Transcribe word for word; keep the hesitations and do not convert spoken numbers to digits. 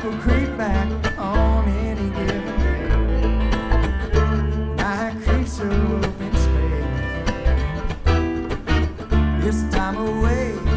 life will creep back on any given day. Night creeps up in space. This time away.